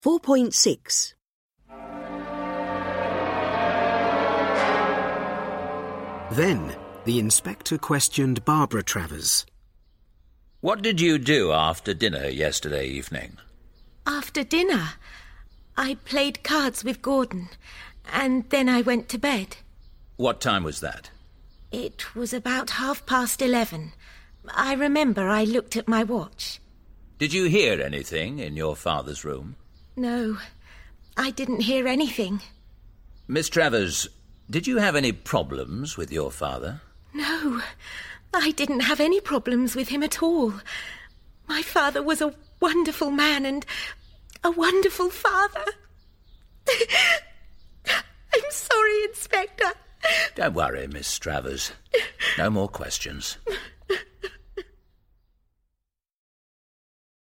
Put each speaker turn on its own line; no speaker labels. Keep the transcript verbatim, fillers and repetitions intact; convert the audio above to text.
four point six. Then the inspector questioned Barbara Travers.
What did you do after dinner yesterday evening?
After dinner, I played cards with Gordon, and then I went to bed.
What time was that?
It was about half past eleven. I remember I looked at my watch.
Did you hear anything in your father's room?
No, I didn't hear anything.
Miss Travers, did you have any problems with your father?
No, I didn't have any problems with him at all. My father was a wonderful man and a wonderful father. I'm sorry, Inspector.
Don't worry, Miss Travers. No more questions.